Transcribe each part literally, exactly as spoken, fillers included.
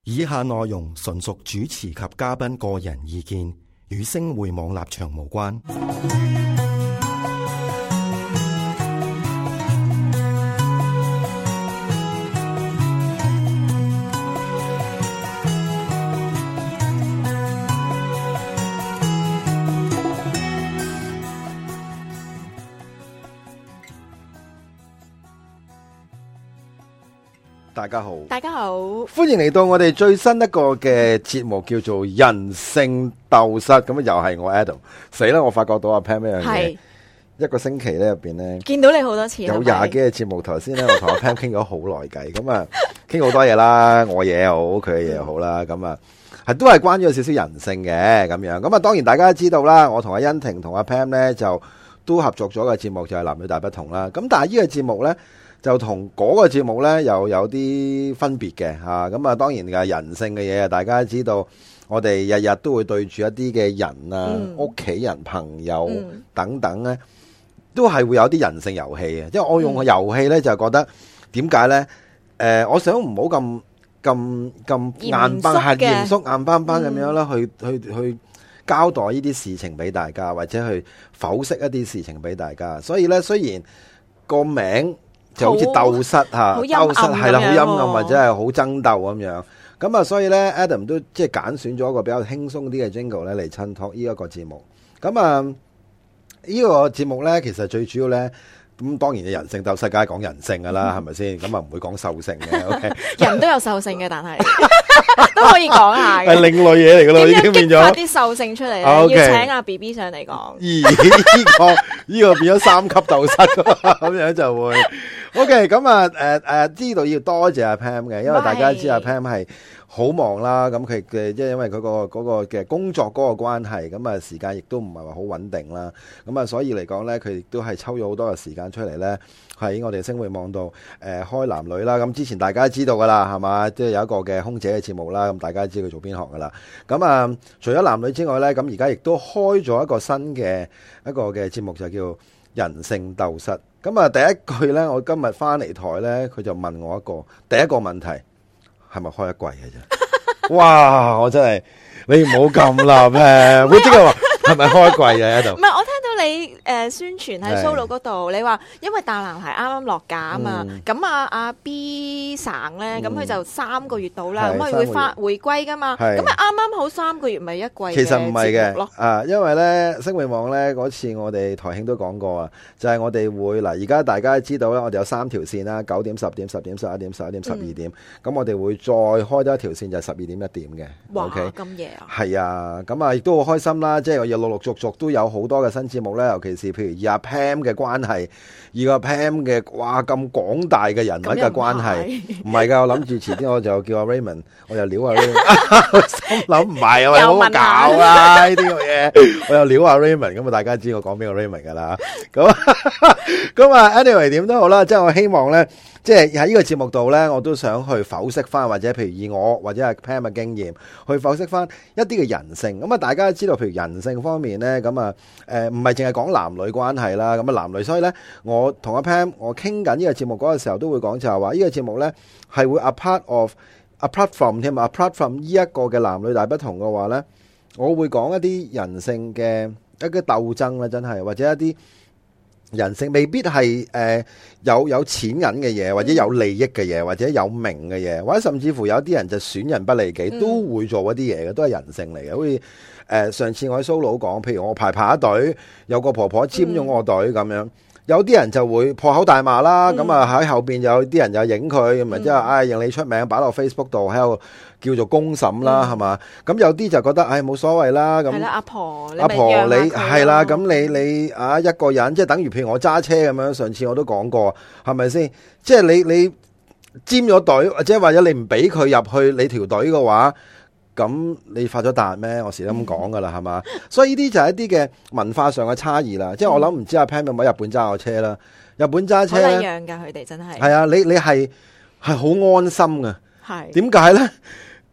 以下內容純屬主持及嘉賓個人意見，與星匯網立場無關。 大家好， 大家好， 歡迎嚟到我哋最新一個嘅節目，叫做人性鬥室。咁又係我 Adam。死啦！我發覺到阿 Pam 一樣嘢，一個星期咧入邊咧， 見到你好多次， 有廿幾個節目。頭先咧，我同阿 Pam 傾咗好耐偈，咁啊，傾好多嘢啦，我嘢又好，佢嘅嘢又好啦，咁啊，係都係關於有少少人性嘅咁樣。咁啊，當然大家都知道啦，我同阿欣婷同阿 Pam 咧就都合作咗個節目，就係男女大不同啦。咁但係呢個節目咧，就同嗰個節目呢又有啲分別嘅吓，咁啊當然嘅人性嘅嘢啊，大家知道我哋日日都會對住一啲嘅人啊、屋企、嗯、人、朋友、嗯、等等呢，都係會有啲人性遊戲嘅。即係我用個遊戲呢，就覺得點解呢？誒、呃，我想唔好咁咁咁硬崩係嚴肅硬邦邦咁樣啦，去去去交代呢啲事情俾大家，或者去剖析一啲事情俾大家。所以呢，雖然個名就好似鬥室吓，鬥室係啦，好陰暗或者係好爭鬥咁樣。咁啊，所以咧 Adam 都即係揀選咗一個比較輕鬆啲嘅 Jingle 咧嚟襯托呢一個節目。咁啊，呢個節目咧其實最主要咧，咁當然嘅人性鬥室梗係講人性噶啦，係咪先？咁啊唔會講獸性嘅。OK， 人都有獸性嘅，但係都可以講下嘅。 係另類嘢嚟噶咯，已經變咗。點樣激發啲獸性出嚟咧？要請阿 B B 上嚟講。 咦？呢個呢個變咗三級鬥室咁樣就會。OK， 咁啊，誒、呃、誒、呃，知道要多謝阿 Pam 嘅，因為大家知阿 Pam 係好忙啦，咁佢嘅即係因為佢、嗰個嗰、嗰個嘅工作嗰個關係，咁啊時間亦都唔係話好穩定啦，咁啊所以嚟講咧，佢亦都係抽咗好多嘅時間出嚟咧，喺我哋星匯網度誒、呃、開男女啦。咁之前大家都知道噶啦，係嘛，即係有一個嘅空姐嘅節目啦，咁大家知佢做邊行噶啦。咁啊，除咗男女之外咧，咁而家亦都開咗一個新嘅一個嘅節目，就叫人性鬥室。咁啊，第一句咧，我今日翻嚟台咧，佢就問我一個第一個問題，係咪開一季嘅啫？哇！我真係你唔好咁啦，咩？會即係話係咪開一季嘅喺度？ 唔係，我聽到你誒、呃、宣傳喺 Solo 嗰度，你話因為大男孩啱啱落架啊嘛，咁、嗯、啊阿 B 省咧，咁、嗯、佢就三個月到啦，咁佢會翻回歸噶嘛，咁啊啱啱好三個月咪一季嘅。其實唔係嘅， 啊，因為咧星匯網咧嗰次我哋台慶都講過啊，就係、是、我哋會嗱，而家大家知道咧，我哋有三條線啦，九點、十點、十點、十一點、十一點、十二點，咁、嗯、我哋會再開多一條線就係十二點一點嘅。 哇，咁、 okay? 夜啊！ 係啊，咁啊亦都好開心啦，即係我又陸陸續續都有好多嘅新節目咧，尤其是譬如以阿 Pam 嘅關係，以阿 Pam 嘅哇咁廣大嘅人物嘅關係，唔係噶，我諗住遲啲我就叫阿 Raymond， 我又撩阿 Raymond， 我心諗唔係啊，好搞啦呢啲嘢，我又撩阿 Raymond， 咁啊大家知我講邊個 Raymond 噶啦，咁咁啊 anyway 點都好啦，即係我希望咧。即係喺呢個節目度呢，我都想去剖析翻，或者譬如以我或者係 Pam 嘅經驗去剖析翻一啲嘅人性。咁啊，大家知道譬如人性方面呢，咁啊，誒唔係淨係講男女關係啦。咁啊，男女，所以呢，我同阿 Pam 我傾緊呢個節目嗰個時候，都會講就係話呢個節目呢係會 apart of apart from 添啊 apart from 呢一個嘅男女大不同嘅話呢，我會講一啲人性嘅一啲鬥爭啦，真係或者一啲。人性未必係誒、呃、有有錢銀嘅嘢，或者有利益嘅嘢，或者有名嘅嘢，或者甚至乎有啲人就損人不利己，都會做一啲嘢嘅，都係人性嚟嘅。好似誒上次我喺 Solo 講，譬如我排排隊，有個婆婆簽咗我隊咁樣。有啲人就會破口大罵啦，咁啊喺後邊有啲人又影佢，咪即係唉讓你出名擺落 Facebook 度喺度叫做公審啦，係、嗯、嘛？咁有啲就覺得唉冇所謂啦，咁係啦，阿婆，阿婆你係啦，咁你你啊一個人即係等於譬如我揸車咁樣，上次我都講過，係咪先？即係你你佔咗隊，或者或者你唔俾佢入去你條隊嘅話。咁你發咗達咩？我時都咁講噶啦，係、嗯、嘛？所以呢啲就係一啲嘅文化上嘅差異啦。即、嗯、係我諗唔知阿 Pam 有冇喺日本揸過車啦？日本揸車好一樣噶，佢哋真係係啊！ 你你係係好安心噶。 係點解咧？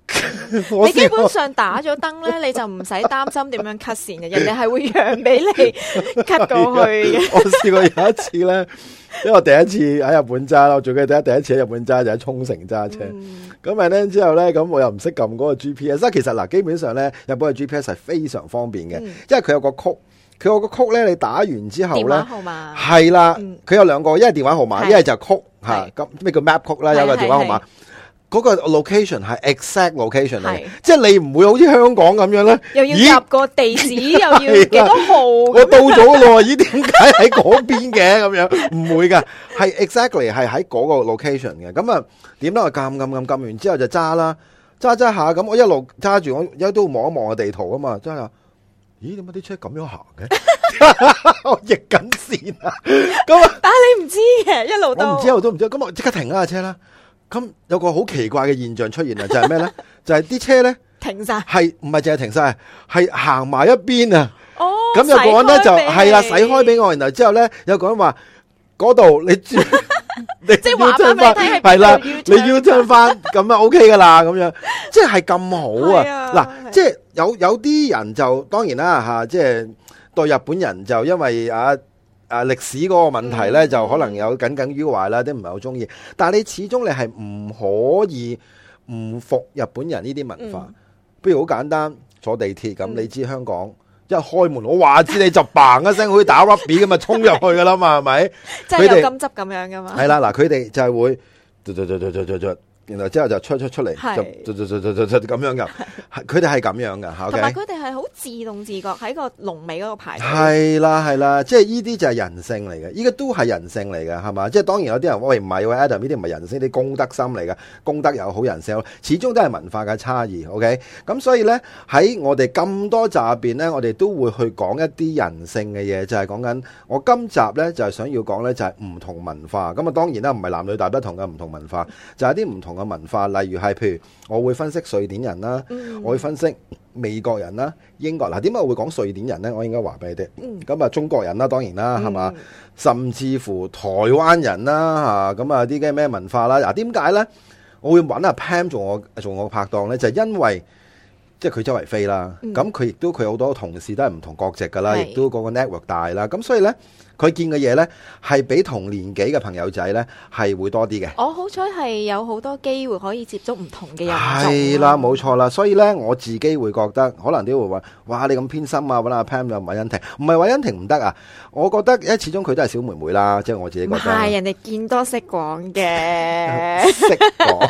你基本上打咗燈咧，你就唔使擔心點樣 cut 線嘅，人哋係會讓俾你 cut 過去嘅。 我試過有一次咧，因為我第一次喺日本揸啦，我最記得第一次喺日本揸就喺沖繩揸車。咁咪咧之後咧，咁我又唔識撳嗰個 G P S。其實嗱，基本上咧，日本嘅 G P S 係非常方便嘅，嗯、因為佢有個曲，佢有個曲咧，你打完之後咧，電話號碼係啦，佢、嗯、有兩個，一係電話號碼，一係就曲吓。咁咩叫 map 曲啦？有個電話號碼。嗰個 location 係 exact location 嚟，即係你唔會好似香港咁樣咧， 又要入個地址，又要幾多號？ 我到咗咯，咦？點解喺嗰邊嘅咁樣？唔會噶，係 exactly 係喺嗰個 location 嘅。咁啊，點咧？我撳撳撳撳完之後就揸啦，揸揸下咁，我一路揸住，我一都望一望個地圖啊嘛，揸下，咦？點解啲車咁樣行嘅？我逆緊線啊！咁啊， 但係你唔知嘅，一路都我唔知，我都唔知。咁我即刻停啦架車啦。咁有個好奇怪嘅現象出現啊，就係咩咧？就係啲車咧停晒，係唔係淨係停晒，係行埋一邊啊！ 哦， 咁有個人咧就係啦，駛開俾我，然後之後咧有個人話嗰度你你即係話翻俾你聽係啦，你要turn翻咁啊 OK 噶啦，咁樣即係咁好啊！嗱，即係有有啲人就當然啦吓，即係對日本人就因為啊。啊！歷史嗰個問題咧，就可能有耿耿於懷啦，啲唔係好中意。但係你始終你係唔可以唔服日本人呢啲文化。不如好簡單，坐地鐵咁，嗯、你知香港一開門，我話知你就嘭一聲，好似打 rugby 咁啊，衝入去噶啦嘛，係咪？ 即係有金汁咁樣噶嘛？係啦，嗱，佢哋就係會，然後之後就出出出嚟，就就就就就就咁樣噶，佢哋係咁樣噶， 同埋佢哋係好自動自覺喺個龍尾嗰個排隊。 係啦係啦，即係呢啲就係人性嚟嘅，依個都係人性嚟嘅，係嘛？即係當然有啲人喂唔係喎 Adam 呢啲唔係人性，啲公德心嚟嘅，公德又好人性，始終都係文化嘅差異。OK，咁所以咧喺我哋咁多集入邊咧，我哋都會去講一啲人性嘅嘢，就係講緊我今集咧就係想要講咧就係唔同文化。咁啊當然啦，唔係男女大不同嘅唔同文化，就係啲唔同嘅文化，例如係譬如我會分析瑞典人啦，嗯、我會分析美國人啦、英國。嗱，點解我會講瑞典人咧？我應該話俾你聽。咁啊、嗯，中國人啦，當然啦，係嘛、嗯？甚至乎台灣人啦，嚇咁啊啲嘅咩文化啦？嗱，點解咧？我會揾阿 Pam 做我做我拍檔咧，就係、因為即係佢周圍飛啦，咁佢亦都佢好多同事都係唔同國籍噶啦，亦都嗰個 network 大啦，咁所以咧。佢見嘅嘢呢，係比同年紀嘅朋友仔呢，係會多啲嘅。 我好彩係有好多機會可以接觸唔同嘅人。 係啦，冇錯啦。所以呢，我自己會覺得，可能啲會話，哇！你咁偏心啊，揾阿 Pam 又韋欣婷，唔係韋欣婷唔得啊。我覺得，因為始終佢都係小妹妹啦，即係我自己覺得。 係人哋見多識廣嘅， 識講。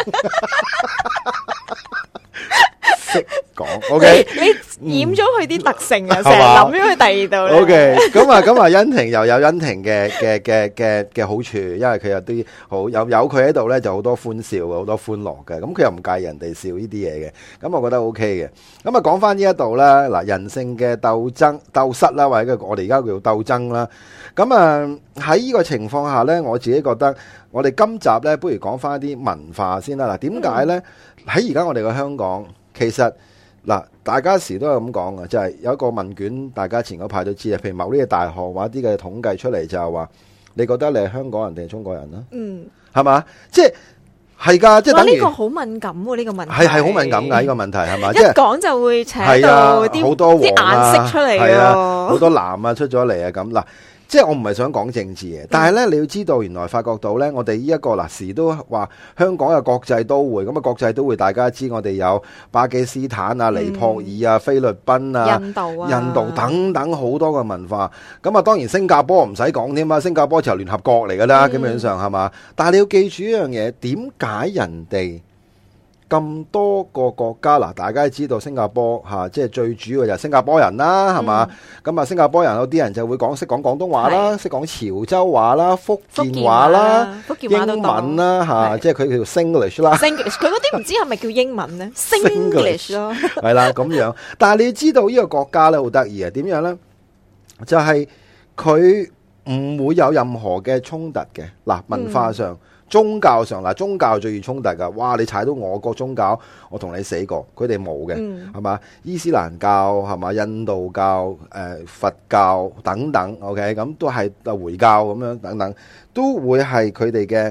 識講 ，OK， 你染咗佢啲特性啊，成日諗咗佢第二度 OK，咁啊，咁啊，欣婷又有欣婷嘅嘅嘅嘅嘅好處，因為佢有啲好有有佢喺度咧，就好多歡笑，好多歡樂嘅。咁佢又唔介意人哋笑呢啲嘢嘅，咁我覺得 OK 嘅。咁啊，講翻呢一度啦，嗱，人性嘅鬥爭、鬥室啦，或者我哋而家叫鬥爭啦。咁啊，喺呢個情況下咧，我自己覺得，我哋今集咧，不如講翻一啲文化先啦。嗱，點解咧？喺而家我哋嘅香港。其實嗱，大家時都係咁講嘅，就係、是、有一個問卷，大家前嗰排都知啊。譬如某啲嘅大學或者啲嘅統計出嚟，就係話，你覺得你係香港人定係中國人啦？嗯，係嘛？即係係噶，即係等於呢個好敏感喎，呢、這個問題係係好敏感㗎，呢、這個問題係嘛？ 一講就會扯到啲好多啲顏色出嚟啊，好多藍啊出咗嚟啊咁嗱。即係我唔係想講政治嘅，但係咧你要知道，原來發覺到咧，我哋呢一個嗱時都話香港嘅國際都會，咁啊國際都會大家知我哋有巴基斯坦啊、尼泊爾啊、嗯、菲律賓啊、 印度啊、 印度等等好多嘅文化。咁啊當然新加坡唔使講添啊，新加坡就係聯合國嚟噶啦，基本上係嘛。但係你要記住一樣嘢，點解人哋咁多個國家嗱，大家都知道新加坡嚇、啊，即係最主要就係新加坡人啦，係嘛？咁啊、嗯，新加坡人有啲人就會講識講廣東話啦，識講潮州話啦、福建話啦、英文啦嚇，即係佢叫 Singlish 啦。 Singlish 佢嗰啲唔知係咪叫英文咧？Singlish 咯， 係啦咁樣。但係你要知道呢個國家咧好得意啊，點樣咧？就係佢唔會有任何嘅衝突嘅嗱，文化上。嗯宗教上嗱，宗教最易衝突噶，哇！你踩到我個宗教，我同你死過。佢哋冇嘅，係嘛、嗯？伊斯蘭教係嘛？印度教、誒、呃、佛教等等，OK，咁都係回教咁樣等等，都會係佢哋嘅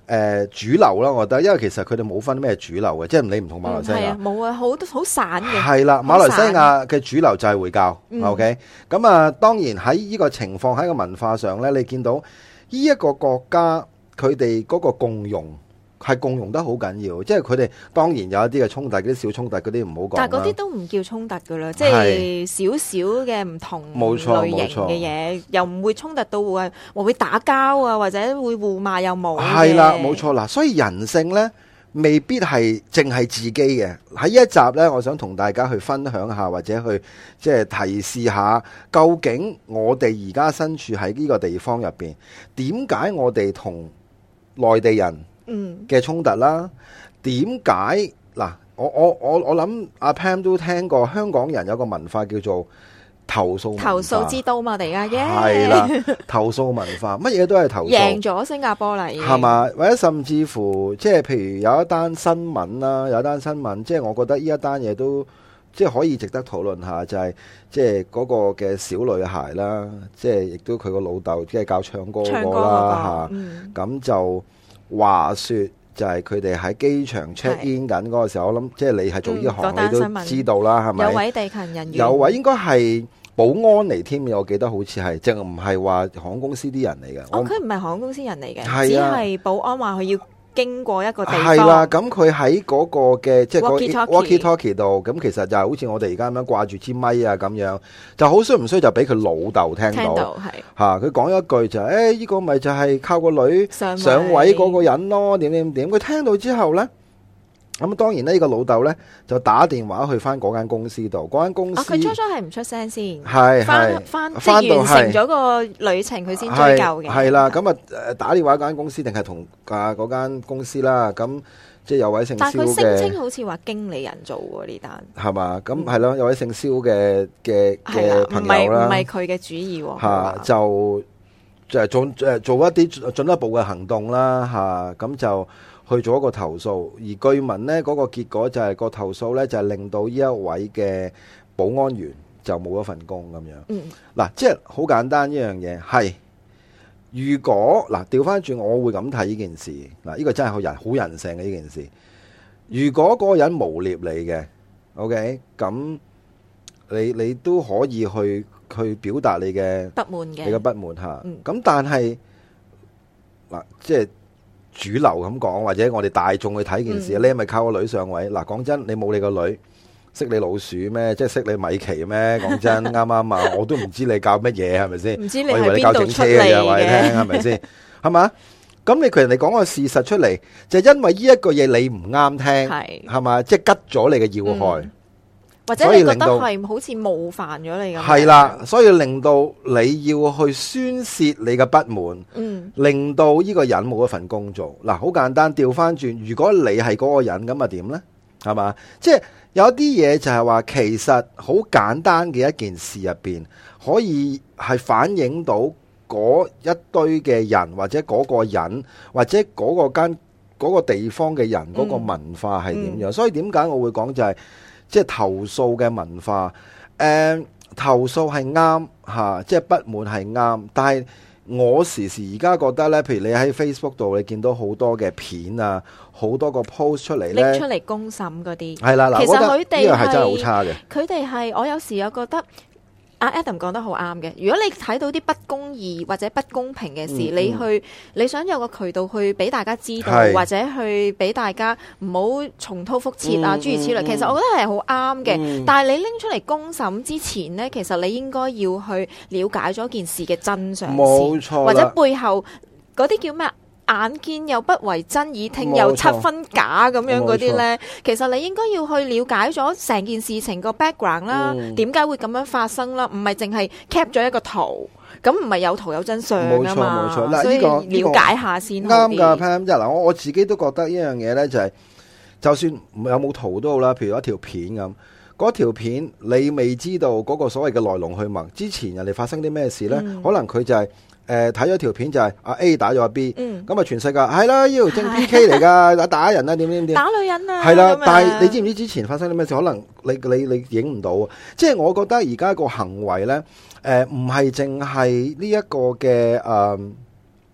呃、主流啦，我覺得，因為其實佢哋冇分咩主流嘅，即係你唔同馬來西亞， 冇、嗯、啊，好好散嘅。 係啦，馬來西亞嘅主流就係回教、嗯、，OK， 咁啊，當然喺呢個情況喺個文化上呢，你見到呢一個國家佢哋嗰個共融。係共融得好緊要，即係佢哋當然有一啲嘅衝突，啲小衝突嗰啲唔好講。 但係嗰啲都唔叫衝突噶啦，即係少少嘅唔同類型嘅嘢，又唔會衝突到會會打交啊，或者會互罵又冇。 係啦，冇錯啦，所以人性呢未必係淨係自己嘅。喺呢一集呢，我想同大家去分享下，或者去即係提示下，究竟我哋而家身處喺呢個地方入邊，點解我哋同內地人嗯嘅衝突啦？點解嗱？我我我我諗阿 Pam 都聽過，香港人有個文化叫做投訴文化，投訴之都嘛，哋而家係啦，投訴文化乜嘢都係投訴， 贏咗新加坡嚟係嘛？或者甚至乎即係譬如有一單新聞啦，有一單新聞，即係我覺得呢一單嘢都即係可以值得討論下，就係、是、即係嗰個嘅小女孩啦，即係亦都佢個老豆即係教唱歌嗰個啦嚇，咁、嗯、就。話說就係佢哋喺機場 check in 緊嗰個時候，我諗即係你係做呢行、嗯、你都知道啦，係咪？ 有位地勤人員， 有位應該係保安嚟添，我記得好似係，即係唔係話航空公司啲人嚟嘅。 哦，佢唔係航空公司人嚟嘅， 啊、 只係保安話佢要經過一個地方。 係啦，咁佢喺嗰個嘅即係個 walkie talkie 度，咁其實就係好似我哋而家咁樣掛住支咪啊咁樣，就好衰唔衰就俾佢老豆聽到， 聽到係嚇佢講一句就係、是，誒、欸、依、這個咪就係靠個女上位嗰個人咯，點點點。佢聽到之後咧，咁當然呢、這個老豆咧就打電話去翻嗰間公司度，嗰間公司佢、啊、初初係唔出聲先， 係翻翻即係完成咗個旅程，佢先追究嘅。 係啦，咁啊打電話嗰間公司定係同啊嗰間公司啦，咁即係有位姓蕭嘅， 但係佢聲稱好似話經理人做喎呢單， 係嘛？咁係咯，有位姓蕭嘅嘅嘅朋友啦， 唔係佢嘅主意喎， 嚇就就係做誒做一啲進一步嘅行動啦，嚇咁就。去做一個投訴，而據聞呢嗰個結果就係、是、個投訴呢，就係令到呢一位嘅保安員就冇咗份工咁樣。嗯，嗱，即係好簡單一樣嘢，係如果嗱調翻轉，我會咁睇呢件事。嗱，呢、這個真係好人好人性嘅呢件事。如果嗰個人誣衊你嘅 ，OK， 咁你你都可以去去表達你嘅不滿嘅， 你嘅不滿吓。咁、嗯、但係嗱，即係。主流咁講，或者我哋大眾去睇件事，嗯、你係咪靠個女上位？嗱，講真，你冇你個女識你老鼠咩？即係識你米奇咩？講真，啱啱啊？我都唔知你教乜嘢，係咪先？ 唔知你係邊度出嚟嘅？ 話你聽，係咪先？係嘛？咁你佢人哋講個事實出嚟，就係、因為呢一個嘢你唔啱聽，係係嘛？即係吉咗你嘅要害。嗯或者你覺得係好似冒犯咗你咁， 係啦，所以令到你要去宣泄你嘅不滿，嗯，令到呢個人冇一份工做。嗱，好簡單，調翻轉，如果你係嗰個人，咁啊點呢？係嘛？即係有啲嘢就係話，其實好簡單嘅一件事入邊，可以係反映到嗰一堆嘅人，或者嗰個人，或者嗰個間嗰個地方嘅人嗰個文化係點樣。嗯嗯、所以點解我會講就係、是。即係投訴嘅文化，誒、呃、投訴係啱嚇，即係不滿係啱。但係我時時而家覺得咧，譬如你喺 Facebook 度，你見到好多嘅片啊，好多個 post 出嚟咧， 拎出嚟公審嗰啲， 係啦嗱， 其實佢哋呢個係真係好差嘅。 佢哋係我有時又覺得。阿 Adam 講得好啱嘅，如果你睇到啲不公義或者不公平嘅事，嗯嗯、你去你想有個渠道去俾大家知道，或者去俾大家唔好重蹈覆轍啊，諸如此類。其實我覺得係好啱嘅，嗯、但係你拎出嚟公審之前呢，其實你應該要去了解咗件事嘅真相先，冇錯，或者背後嗰啲叫咩？眼見又不為真，耳聽又七分假咁樣嗰啲呢，其實你應該要去了解咗成件事情個 background 啦，點解、嗯、會咁樣發生啦？唔係淨係 cap 咗一個圖，咁唔係有圖有真相啊嘛。冇錯冇錯，所以了解下先啱噶。Pam， 嗱，我我自己都覺得呢樣嘢呢，就係、是，就算有冇圖都好啦，譬如一條片咁，嗰條片你未知道嗰個所謂嘅來龍去脈，之前人哋發生啲咩事呢？嗯、可能佢就係、是。誒，睇咗條片就係阿 A 打咗阿 B，咁啊全世界係啦，呢條正 P K 嚟噶，打打人啊，點點點， 打女人啊， 係啦。但係你知唔知之前發生啲咩事？可能你你你影唔到，即係我覺得而家個行為咧，誒唔係淨係呢一個嘅誒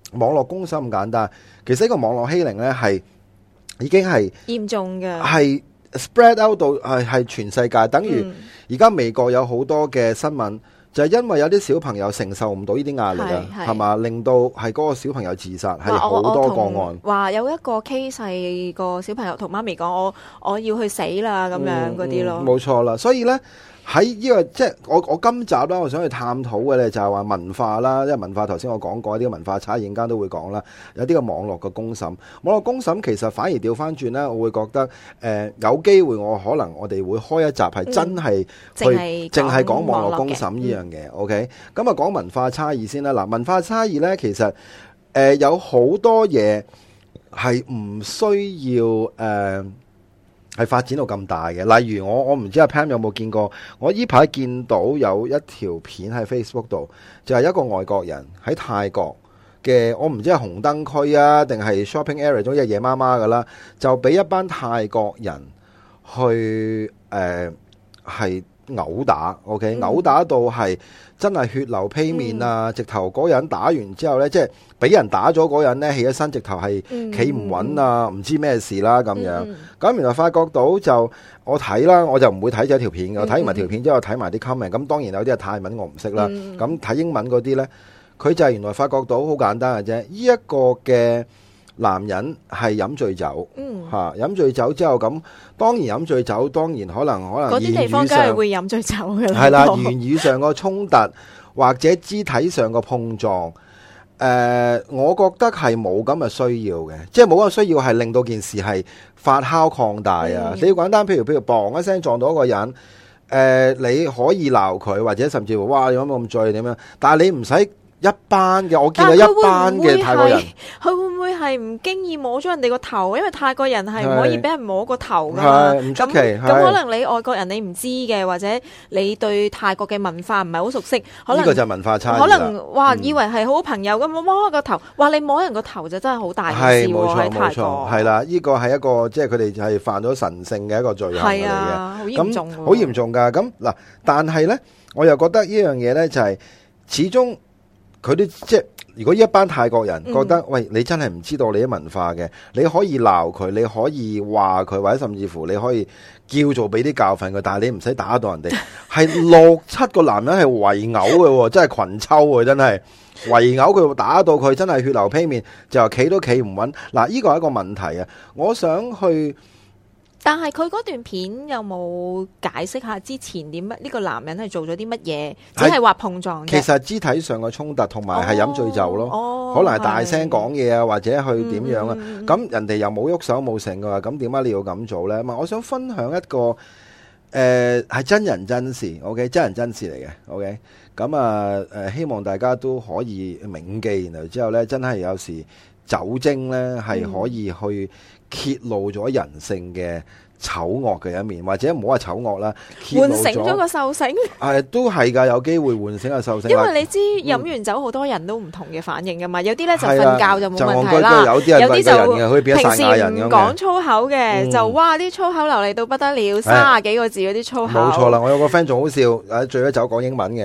網絡公審咁簡單，其實呢個網絡欺凌咧係已經係嚴重嘅， 係 spread out 到係係全世界，等於而家美國有好多嘅新聞。就係因為有啲小朋友承受唔到呢啲壓力啊，係嘛，令到係嗰個小朋友自殺，係好多個案。 話有一個 case 係個小朋友同媽咪講：我我要去死啦咁樣嗰啲咯。 冇錯啦，所以咧喺呢個即係我我今集啦，我想去探討嘅咧就係話文化啦，因為文化頭先我講過，啲文化差異陣間都會講啦。有啲個網絡嘅公審，網絡公審其實反而調翻轉咧，我會覺得誒、呃、有機會我可能我哋會開一集係真係去淨係講網絡公審呢樣嘢。OK， 咁啊講文化差異先啦。嗱，文化差異咧其實誒、呃、有好多嘢係唔需要誒。呃係發展到咁大嘅，例如我我唔知阿 Pam 有冇見過，我依排見到有一條片喺 Facebook 度，就係、是、一個外國人喺泰國嘅，我唔知係紅燈區啊，定係 shopping area 中一夜媽媽噶啦，就俾一班泰國人去誒係毆打 ，OK，毆、嗯、打到係真係血流披面啊！嗯、直頭嗰人打完之後呢，即係俾人打咗嗰人呢，起咗身，直頭係企唔穩啊！唔、嗯、知咩事啦咁樣。咁、嗯、原來發覺到就我睇啦，我就唔會睇咗條片嘅。我睇完條片之後，睇埋啲 comment。咁當然有啲係泰文我唔識啦。咁、嗯、睇英文嗰啲呢，佢就係原來發覺到好簡單嘅啫。呢、這、一個嘅男人係飲醉酒，嚇、嗯、飲醉酒之後咁，當然飲醉酒，當然可能可能嗰啲地方梗係會飲醉酒嘅啦。 係啦，言語上個衝突或者肢體上個碰撞，誒、呃，我覺得係冇咁嘅需要嘅，即係冇咁嘅需要係令到件事係發酵擴大啊！嗯、你要簡單，譬如譬如砰一聲撞到一個人，誒、呃，你可以鬧佢，或者甚至乎哇，你有冇咁醉點樣？但係你唔使。一班嘅，我見到一班嘅泰國人， 佢會唔會係唔經意摸咗人哋個頭？因為泰國人係唔可以俾人摸個頭噶嘛。 唔出奇。咁可能你外國人你唔知嘅，或者你對泰國嘅文化唔係好熟悉，可能呢、 這個就係文化差異。 可能哇，以為係好朋友咁，摸摸個頭，哇！你摸人個頭就真係好大件事喎。喺泰國係啦，呢個係一個即係佢哋係犯咗神聖嘅一個罪行嚟嘅。係啊， 好嚴重。 好嚴重㗎。咁嗱，但係咧，我又覺得呢樣嘢咧就係、是、始終。佢啲即係如果一班泰國人覺得，嗯、喂，你真係唔知道你啲文化嘅，你可以鬧佢，你可以話佢，或者甚至乎你可以叫做俾啲教訓佢，但係你唔使打到人哋。係六七個男人係圍毆嘅，真係群抽嘅，真係圍毆佢，打到佢真係血流披面，就企都企唔穩。嗱，呢個係一個問題啊！我想去。 但係佢嗰段片有冇解釋下之前點乜？呢個男人係做咗啲乜嘢？只係話碰撞嘅。 其實肢體上嘅衝突同埋係飲醉酒咯，哦、可能係大聲講嘢啊，或者去點樣啊？咁、嗯、人哋又冇喐手冇成嘅話，咁點解你要咁做咧？我想分享一個誒係、呃、真人真事 ，OK， 真人真事嚟嘅 ，OK。咁啊誒，希望大家都可以銘記，然後之後咧，真係有時酒精咧係可以去。揭露咗人性嘅醜惡嘅一面，或者唔好話醜惡啦， 喚醒咗個獸性。 係都係㗎，有機會喚醒個獸性。 因為你知飲完酒好多人都唔同嘅反應㗎嘛，有啲咧就瞓覺就冇問題啦， 有啲有啲就平時唔講粗口嘅，就哇啲粗口流利到不得了，三十幾個字嗰啲粗口。 冇錯啦，我有個 friend 仲好笑，誒醉咗酒講英文嘅，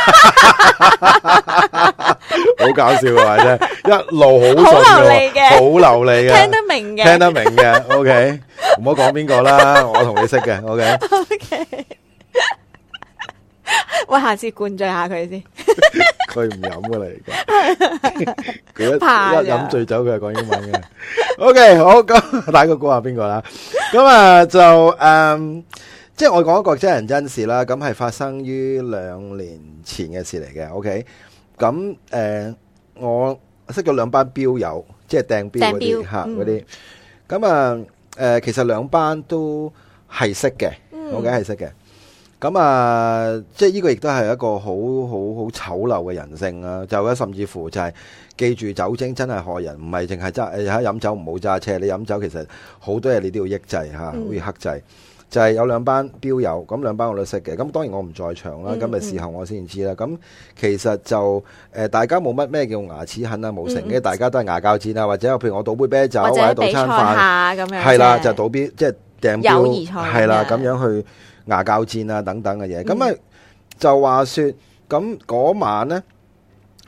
好搞笑嘅真係，一路好好流利嘅， 好流利嘅， 聽得明嘅， 聽得明嘅。OK， 唔好講邊個啦，我同你識嘅。OK， OK， 喂，下次灌醉下佢先。 佢唔飲噶啦，而家佢一一飲醉酒，佢係講英文嘅。OK， 好，咁大家估下邊個啦？咁啊就誒、嗯，即係我講一個真人真事啦。咁係發生於兩年前嘅事嚟嘅。OK，咁誒、呃，我識咗兩班標友，即係掟標嗰啲吓嗰啲。咁啊，誒、呃，其實兩班都係識嘅，我梗係識嘅。咁啊，即係呢個亦都係一個好好好醜陋嘅人性啦。就咧，甚至乎就係記住酒精真係害人，唔係淨係揸誒喺飲酒唔好揸車。你飲酒其實好多嘢你都要抑制吓，好似克制。就係有兩班標友，咁兩班我都識嘅。咁當然我唔在場啦，咁咪事後我先知啦。咁其實就誒，大家冇乜咩叫牙齒痕啊，冇成嘅，大家都係牙膠戰啊，或者譬如我倒杯啤酒或者倒餐飯，咁樣係啦，就倒杯即係掟標，係啦，咁樣去牙膠戰啊等等嘅嘢。咁啊就話說咁嗰晚咧，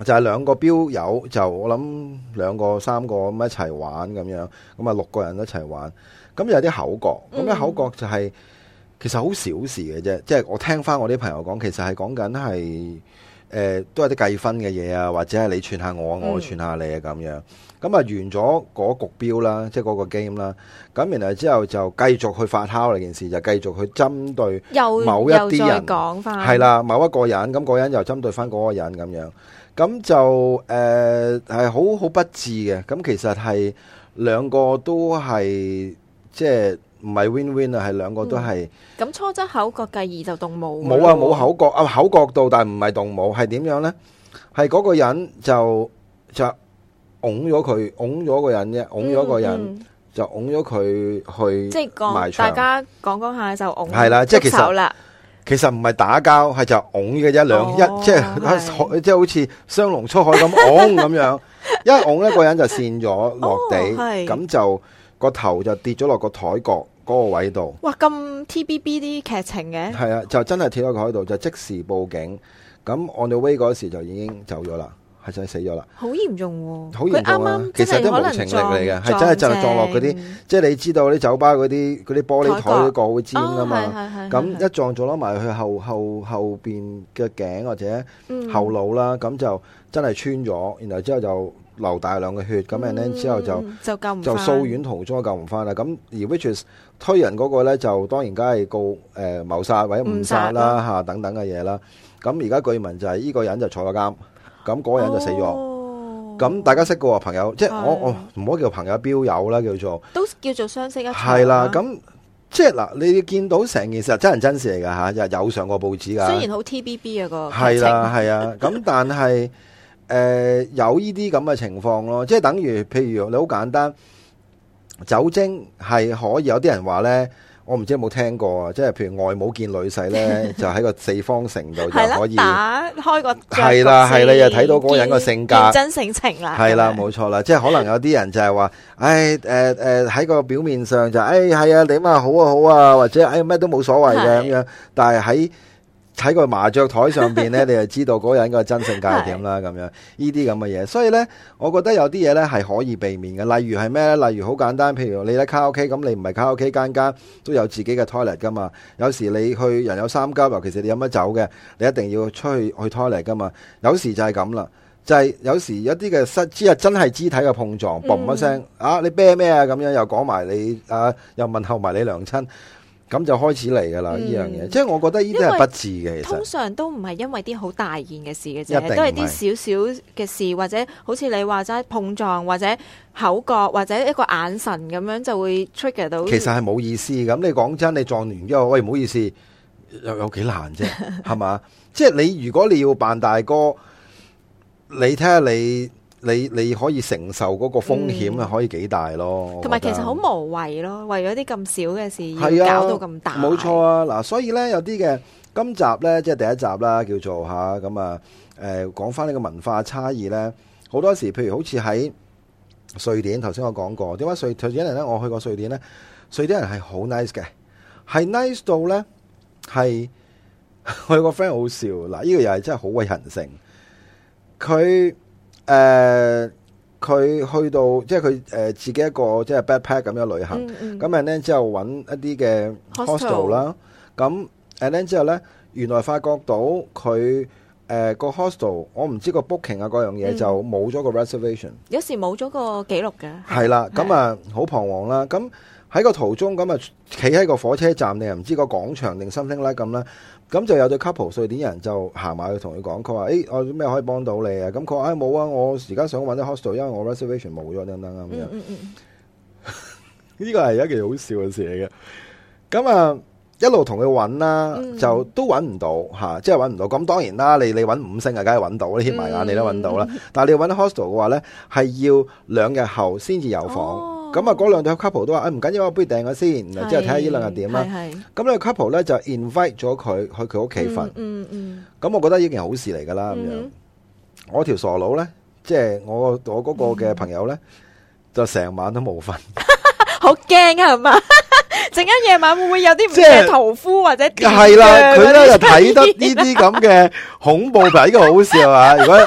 就係兩個標友，就我諗兩個三個咁一齊玩咁樣，咁啊六個人一齊玩，咁有啲口角，咁咧口角就係、是、其實好小事嘅啫，即係我聽翻我啲朋友講，其實係講緊係誒都係啲計分嘅嘢啊，或者係你串下我，我串下你啊咁樣，咁啊完咗嗰局標啦，即係嗰個 game 啦，咁然後之後就繼續去發酵呢件事，就繼續去針對某一啲人，係啦，某一個人，咁、那、嗰、個、人又針對翻嗰個人咁樣。咁就誒係好好不智嘅，咁其實係兩個都係即係唔係 win win 啊，係兩個都係。咁、 嗯、初則口角，繼而就動武。 冇啊，冇口角啊，口角到，但係唔係動武，係點樣咧？係嗰個人就就擁咗佢，擁咗個人啫，擁咗個人、嗯嗯、就擁咗佢去，即係講大家講講下就擁， 係啦，即係其實啦。 其實唔係打交，係就拱嘅一兩、哦、一，即係即係好似雙龍出海咁拱咁樣，一拱一個人就跣咗落地，咁、哦、就個頭就跌咗落個台角嗰個位度。 哇，咁 T V B 啲劇情嘅？ 係啊，就真係跌咗個台度，就即時報警。咁 on the way 嗰時就已經走咗啦。係真係死咗啦！好嚴重喎， 好嚴重啊！其實都無情力嚟嘅，係真係就係撞落嗰啲，即係你知道啲酒吧嗰啲嗰啲玻璃台嗰個會尖噶嘛，咁、哦、一撞撞落埋去後後後邊嘅頸或者後腦啦，咁、嗯、就真係穿咗，然後之後就流大量嘅血，咁然後之後就就救唔就訴院途中救唔翻啦。咁而 which is 推人嗰個咧就當然梗係告誒謀殺或者誤殺啦嚇等等嘅嘢啦。咁而家據聞就係呢個人就坐咗監。咁嗰個人就死咗，咁、哦、大家識嘅喎朋友，即係我我唔好叫朋友標友啦，叫做都叫做相識一場。 係啦，咁即係嗱，你見到成件事係真人真事嚟㗎嚇，又有上過報紙㗎。 雖然好 T V B 啊個係啦係啊，咁但係誒、呃、有呢啲咁嘅情況咯，即係等於譬如你好簡單，酒精係可以有啲人話咧。我唔知有冇聽過啊，即係譬如外母見女婿咧，就喺個四方城度就可以打開個係啦係啦，又睇到嗰個人個性格真性情啦， 係啦冇錯啦，即係可能有啲人就係話，唉誒誒喺個表面上就唉係啊點啊好啊好啊，或者唉咩都冇所謂嘅咁樣，但係喺喺個麻雀台上邊咧，你就知道嗰個人個真性格係點啦咁樣，呢啲咁嘅嘢。所以咧，我覺得有啲嘢咧係可以避免嘅。例如係咩咧？例如好簡單，譬如你喺卡拉 OK，咁你唔係卡拉 OK 間間都有自己嘅 toilet 噶嘛。有時你去人有三急，尤其是你飲咗酒嘅，你一定要出去去 toilet 噶嘛。有時就係咁啦，就係、是、有時一啲嘅失肢啊，真係肢體嘅碰撞，嘣、嗯、一聲啊，你啤咩啊咁樣，又講埋你啊，又問候埋你娘親。咁就開始嚟噶啦，呢樣嘢，即係我覺得呢啲係不智嘅。其實通常都唔係因為啲好大件嘅事嘅啫，都係啲少少嘅事，或者好似你話齋碰撞，或者口角，或者一個眼神咁樣就會 trigger 到。 其實係冇意思。咁你講真，你撞完之後，喂唔好意思，又有幾難啫，係嘛？即係你如果你要扮大哥，你睇下你。你你可以承受嗰個風險啊，可以幾大咯？ 同埋其實好無謂咯，為咗啲咁少嘅事要搞到咁大。 冇錯啊！嗱，所以咧有啲嘅今集咧，即係第一集啦，叫做吓咁啊。誒，講翻呢個文化差異咧，好多時譬如好似喺瑞典，頭先我講過，點解瑞瑞典人咧？我去過瑞典咧，瑞典人係好 nice 嘅，係 nice 到咧係我有個 friend 好笑嗱，呢個又係真係好鬼人性，佢。誒、呃，佢去到即係佢誒自己一個即係 backpack 咁樣旅行，咁然咧之後揾一啲嘅 hostel 啦，咁誒咧之後咧，原來發覺到佢誒個 hostel，我唔知個 booking 啊嗰樣嘢就冇咗個 reservation， 有時冇咗個記錄嘅， 係啦，咁啊好彷徨啦，咁喺個途中咁啊企喺個火車站定係唔知個廣場定 something like 咁啦。咁就有對 couple 瑞典人就行埋去同佢講，佢話：誒，我咩可以幫到你啊？咁佢話：誒冇啊，我而家想揾啲 hostel，因為我 reservation 冇咗等等咁樣。嗯嗯呢個係一件好笑嘅事嚟嘅。咁啊，一路同佢揾啦，就都揾唔到嚇，即係揾唔到。咁當然啦，你你揾五星啊，梗係揾到啦，掀埋眼你都揾到啦。但係你要揾 hostel 嘅話咧，係要兩日後先至有房。咁啊，嗰兩對 couple 都話：誒唔緊要，我不如訂咗先，然後之後睇下呢兩日點啦。咁呢個 couple 咧就 invite 咗佢去佢屋企瞓。嗯嗯。咁我覺得呢件好事嚟㗎啦，咁樣。我條傻佬咧，即係我我嗰個嘅朋友咧，就成晚都冇瞓。 好驚啊，係嘛？陣間夜晚會唔會有啲唔嘅屠夫或者？ 係啦，佢咧就睇得呢啲咁嘅恐怖片，呢個好笑啊！如果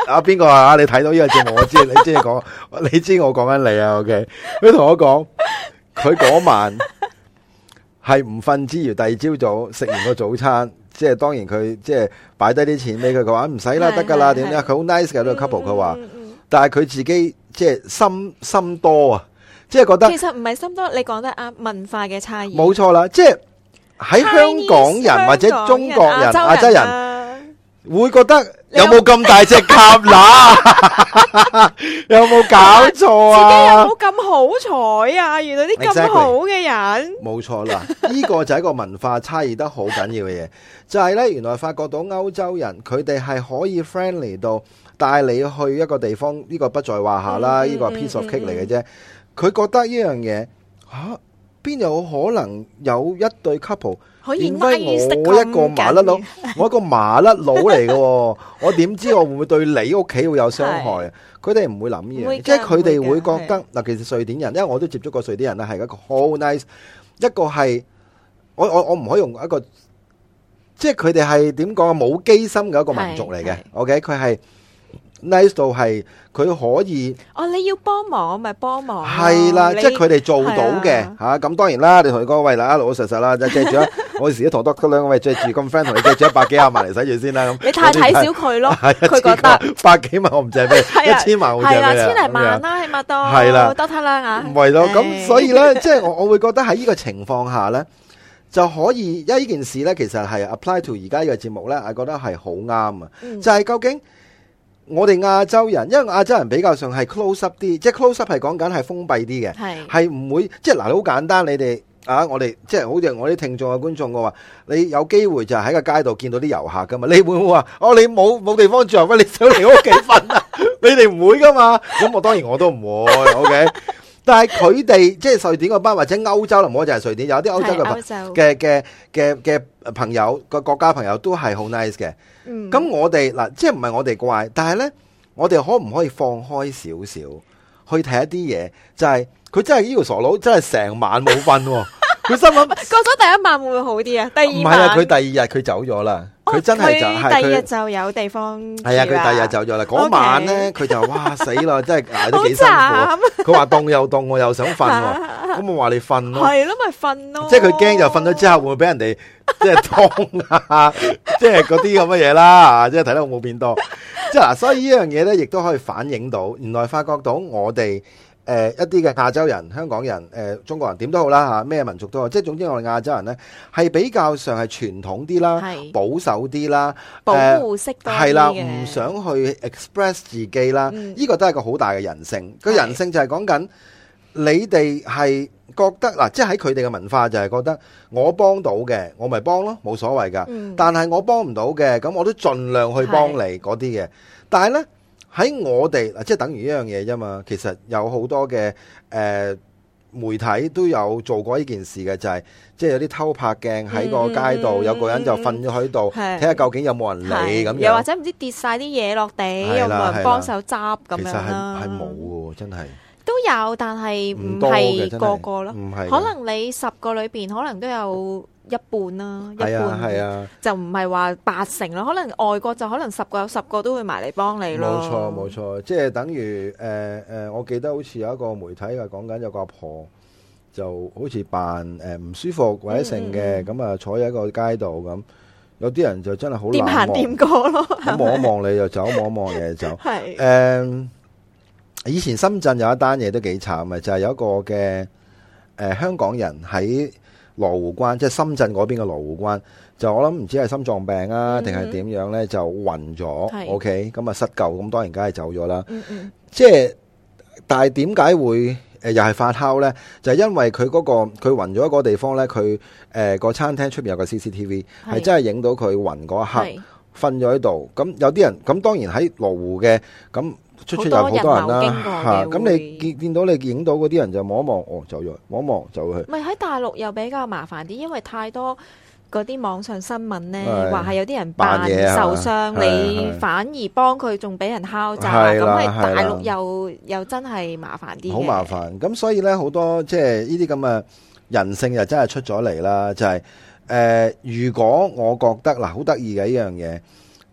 啊邊個啊？你睇到呢個節目，我知你知你講，你知我講緊你啊。OK，佢同我講，佢嗰晚係唔瞓之餘，第二朝早食完個早餐，即係當然佢即係擺低啲錢俾佢，佢話唔使啦，得噶啦，點樣？佢好 nice 嘅呢個 couple，佢話，但係佢自己即係心心多啊，即係覺得其實唔係心多，你講得啱，文化嘅差異。 冇錯啦，即係喺香港人或者中國人、亞洲人會覺得有冇咁大隻蛤乸？有冇搞錯啊？ 自己有冇咁好彩啊？遇到啲咁好嘅人， 冇錯啦，呢個就係一個文化差異得好緊要嘅嘢，就係咧，原來發覺到歐洲人佢哋係可以 friendly 到帶你去一個地方，呢個不在話下啦，呢個 piece of cake 嚟嘅啫。佢覺得呢樣嘢吓，邊有可能有一對 couple？ 可以點解我一個麻甩佬，我一個麻甩佬嚟嘅，我點知我會唔會對你屋企會有傷害啊？佢哋唔會諗呢樣，即係佢哋會覺得嗱，其實瑞典人，因為我都接觸過瑞典人啦，係一個好 nice，一個係我我我唔可以用一個，即係佢哋係點講啊？冇機心嘅一個民族嚟嘅 ，OK， 佢係 nice 到係佢可以哦，你要幫忙我咪幫忙， 係啦，即係佢哋做到嘅吓。咁當然啦，你同佢講喂啦，老老實實啦，就借住啊！我時都同 doctor 兩位借住咁 friend 同你借住一百幾廿萬嚟使住先啦。咁你太睇小佢咯，佢覺得百幾萬我唔借俾你，一千萬我借俾你， 係啦，千零萬啦，起碼都係啦 ，doctor 啦吓。 唔係咯，咁所以咧，即係我我會覺得喺呢個情況下咧，就可以，因為呢件事咧，其實係 apply to 而家呢個節目咧，我覺得係好啱啊。就係究竟我哋亞洲人，因為亞洲人比較上係 close up 啲，即係 close up 係講緊係封閉啲嘅，係唔會即係嗱，好簡單，你哋。啊！我哋即係好似我啲聽眾嘅觀眾嘅話，你有機會就係喺個街度見到啲遊客噶嘛？你會唔會話哦？你冇冇地方住啊？喂，你想嚟我屋企瞓啊？你哋唔會噶嘛？咁我當然我都唔會。OK，但係佢哋即係瑞典嗰班或者歐洲啦，唔好就係瑞典，有啲歐洲嘅嘅嘅嘅嘅朋友個國家朋友都係好 nice 嘅。咁、嗯、我哋嗱，即係唔係我哋怪，但係咧，我哋可唔可以放開少少去睇一啲嘢？就係、是、佢真係呢個傻佬，真係成晚冇瞓喎。佢心諗過咗第一晚會唔會好啲啊？第二晚唔係啊，佢第二日佢走咗啦。佢、哦、真係就係第二日就有地方住啦。 係啊，佢第二日走咗啦。嗰晚咧，佢就哇死啦，真係捱得幾辛苦。佢話凍又凍，我又想瞓喎。咁我話你瞓咯。係咯，咪瞓咯。即係佢驚就瞓咗之後會唔會俾人哋即係劏啊？即係嗰啲咁嘅嘢啦。即係睇得我冇變多。即係嗱，所以呢樣嘢咧，亦都可以反映到，原來發覺到我哋。誒、呃、一啲嘅亞洲人、香港人、誒、呃、中國人點都好啦嚇，咩民族都好，即係總之我哋亞洲人咧係比較上係傳統啲啦，保守啲啦， 保護式多啲嘅，係啦， 唔想去 express 自己啦，呢、嗯呢個都係個好大嘅人性。個人性就係講緊你哋係覺得嗱，即係喺佢哋嘅文化就係覺得我幫到嘅，我咪幫咯，冇所謂㗎、嗯。但係我幫唔到嘅，咁我都盡量去幫你嗰啲嘅。但係咧。喺我哋嗱，即係等於一樣嘢啫嘛。其實有好多嘅誒、呃、媒體都有做過呢件事嘅，就係、是、即係有啲偷拍鏡喺個街度、嗯，有個人就瞓咗喺度，睇下究竟有冇人理咁樣。又或者唔知跌晒啲嘢落地，有冇人幫手執咁樣啦。其實係係冇喎，真係都有，但係唔係個個咯。唔係，可能你十個裏邊可能都有。一半啦，一半係啊係啊，就唔係話八成咯。可能外國就可能十個有十個都會埋嚟幫你咯。 冇錯冇錯，即係等於誒誒、呃呃，我記得好似有一個媒體係講緊有個阿婆，就好似扮誒唔舒服或者性嘅，咁、嗯、啊坐喺一個街度咁，有啲人就真係好冷漠，掂行掂過咯，望一望你就走，望一望你就走。係誒、呃，以前深圳有一單嘢都幾慘嘅，就係、是、有一個嘅誒、呃、香港人喺羅湖關，即係深圳嗰邊嘅羅湖關，就我諗唔知係心臟病啊，定係點樣咧，就暈咗。OK，咁啊失救，咁當然梗係走咗啦。嗯嗯，即係，但係點解會誒、呃、又係發酵咧？就係、是、因為佢嗰、那個佢暈咗嗰個地方咧，佢誒個餐廳出邊有個 C C T V， 係真係影到佢暈嗰一刻，瞓咗喺度。咁有啲人咁當然喺羅湖嘅咁。出出入好多人啦，吓咁、啊、你見見到你影到嗰啲人就望一望，哦走咗，望一望走去。 咪喺大陸又比較麻煩啲，因為太多嗰啲網上新聞咧，話係有啲人扮受傷，你反而幫佢仲俾人敲詐，咁喺大陸又又真係麻煩啲。好麻煩，咁所以咧好多即係呢啲咁嘅人性又真係出咗嚟啦，就係、是、誒、呃，如果我覺得嗱好得意嘅呢樣嘢。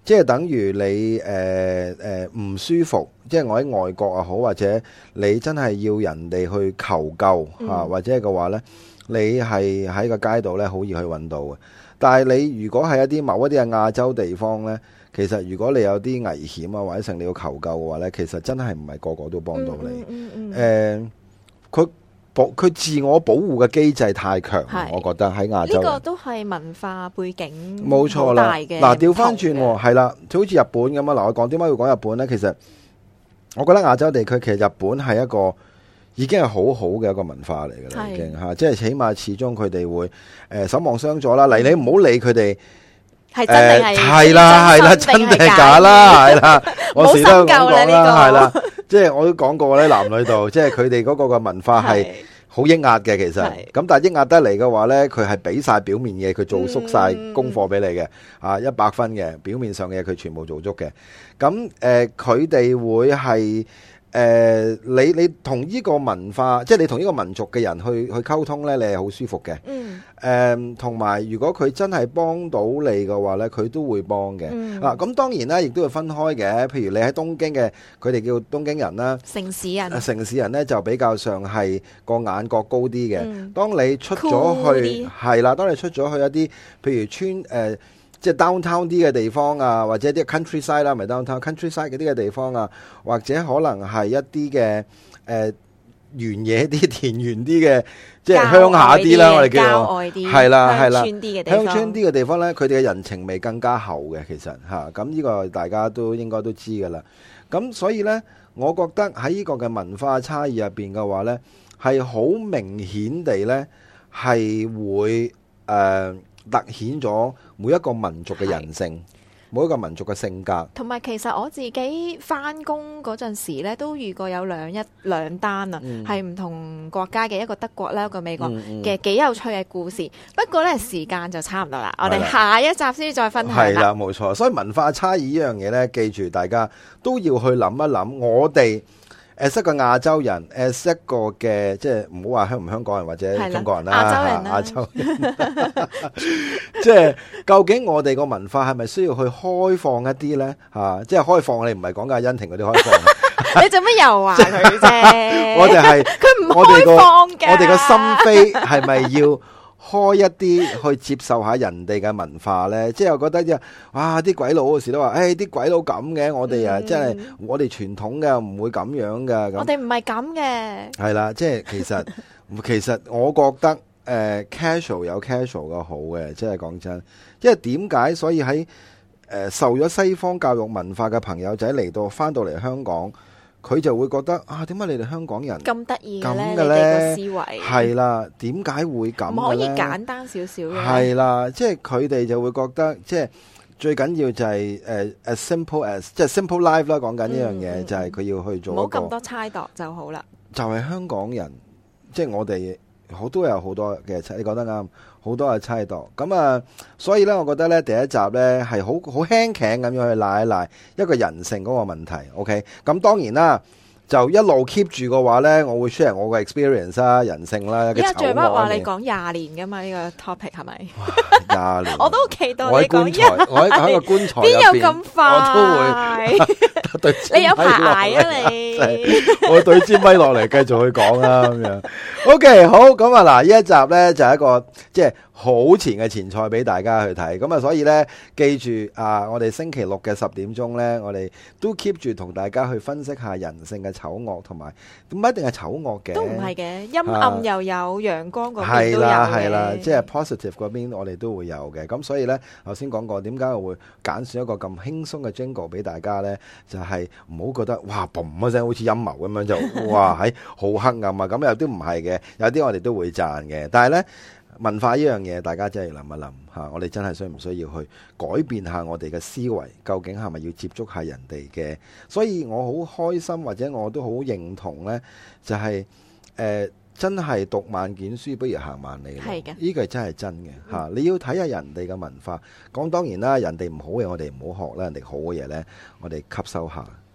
即係等於你誒誒唔舒服，即係我喺外國啊好，或者你真係要人哋去求救嚇、啊，或者嘅話呢，你係喺個街度呢，好易去揾到嘅。但係你如果係一啲某一啲嘅亞洲地方呢，其實如果你有啲危險啊或者成你要求救嘅話呢，其實真係唔係個個都幫到你。誒、 嗯嗯嗯， 佢、呃。佢自我保護嘅機制太強，我覺得喺亞洲。 呢個都係文化背景冇錯啦。嗱，調翻轉係啦，就好似日本咁啊。嗱，我講點解要講日本呢？其實我覺得亞洲地區其實日本係一個已經係好好嘅一個文化嚟嘅啦，已經嚇。即係起碼始終佢哋會誒守望相助啦。嚟你唔好理佢哋係真定係係啦係啦，真定係假啦係啦。我時都咁講啦，係啦。即係我都講過咧，男女度，即係佢哋嗰個嘅文化係好抑壓嘅，其實咁，但係抑壓得嚟嘅話咧，佢係俾晒表面嘅，佢做足晒功課俾你嘅，啊一百分嘅表面上嘅嘢，佢全部做足嘅。咁誒，佢哋會係誒，你你同呢個文化，即係你同呢個民族嘅人去去溝通咧，你係好舒服嘅。嗯。誒，同埋如果佢真係幫到你嘅話咧，佢都會幫嘅。嗯。啊，咁當然啦，亦都要分開嘅。譬如你喺東京嘅，佢哋叫東京人啦。城市人。城市人咧就比較上係個眼角高啲嘅。嗯。當你出咗去，係啦，當你出咗去一啲，譬如村誒。即係 downtown 啲嘅地方啊，或者啲 countryside 啦，唔係 downtown countryside 嗰啲嘅地方啊，或者可能係一啲嘅誒原野啲、田園啲嘅，即係鄉下啲啦，我哋叫做係啦係啦，鄉村啲嘅地方咧，佢哋嘅人情味更加厚嘅，其實嚇咁呢個大家都應該都知㗎啦。咁所以咧，我覺得喺呢個嘅文化差異入邊嘅話咧，係好明顯地咧係會誒。呃凸顯咗每一個民族嘅人性，每一個民族嘅性格。同埋其實我自己返工嗰陣時咧，都遇過有兩一兩單啊，係唔、嗯、同國家嘅，一個德國啦，一個美國嘅，幾、嗯嗯、有趣嘅故事。不過咧時間就差唔多啦，我哋下一集先再分享。係啦，冇錯。所以文化差異呢樣嘢咧，記住大家都要去諗一諗，我哋。誒，一個亞洲人，誒，一個嘅，即係唔好話香唔香港人或者中國人啦，亞洲人啦，亞洲人，即係究竟我哋個文化係咪需要去開放一啲咧？吓，即係開放，我哋唔係講緊阿欣婷嗰啲開放。你做乜又話佢啫？我哋係佢唔開放嘅，我哋個心扉係咪要？開一啲去接受下人哋嘅文化呢，即係我覺得啫，哇！啲鬼佬嗰時都話，誒啲鬼佬咁嘅，我哋啊，真係我哋傳統嘅唔會咁樣嘅。我哋唔係咁嘅。係啦，即係其實其實我覺得誒、呃、casual 有 casual 嘅好嘅，即係講真，因為點解？所以喺誒、呃、受咗西方教育文化嘅朋友仔嚟到翻到嚟香港。佢就會覺得啊，點解你哋香港人咁得意嘅咧？你哋個思維係啦，點解會咁嘅咧？唔可以簡單少少嘅。係啦，即係佢哋就會覺得，即係最緊要就係誒 as simple as 即係 simple life 啦。講緊呢樣嘢就係佢要去做一個。唔好咁多猜度就好啦。就係香港人，即係我哋好多有好多嘅，你講得啱，好多嘅猜度。咁啊，所以咧，我覺得咧，第一集咧係好好輕輕咁樣去賴一賴一個人性嗰個問題。OK，咁當然啦，就一路 keep 住嘅話咧，我會 share 我個 experience 啦、人性啦。依家最不話你講廿年噶嘛？呢個 topic 係咪？廿年，我都期待你講一。我喺個棺材入邊，邊有咁快？我都會。你有排捱啊你！我對支咪落嚟，繼續去講啦咁樣。OK，好，咁啊嗱，呢一集咧就係一個即係好前嘅前菜俾大家去睇。咁啊，所以咧記住啊，我哋星期六嘅十點鐘咧，我哋都 keep 住同大家去分析下人性嘅醜惡，同埋唔一定係醜惡嘅，都唔係嘅，陰暗又有，陽光嗰邊都有嘅。係啦係啦，即係 positive 嗰邊我哋都會有嘅。咁所以咧，頭先講過點解我會揀選一個咁輕鬆嘅 jingle 俾大家咧，就係唔好覺得哇嘣一聲好似陰謀咁樣就哇喺好黑暗啊！咁有啲唔係嘅，有啲我哋都會讚嘅。但係咧，文化呢樣嘢，大家真係諗一諗吓，我哋真係需唔需要去改變下我哋嘅思維？究竟係咪要接觸下人哋嘅？所以我好開心，或者我都好認同咧，就係、是、誒、呃、真係讀萬卷書不如行萬里路。係嘅，呢個係真係真嘅吓。你要睇下人哋嘅文化。講當然啦，人哋唔好嘅我哋唔好學啦，人哋好嘅嘢咧，我哋吸收下。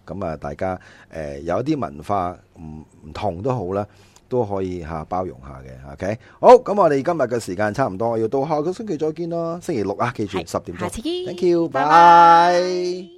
咁啊，大家誒、呃、有一啲文化唔唔同都好啦，都可以嚇包容下嘅。OK，好，咁我哋今日嘅時間差唔多，要到下個星期再見啦。星期六啊，記住十點鐘。 下次見。 Thank you，拜拜拜。 拜。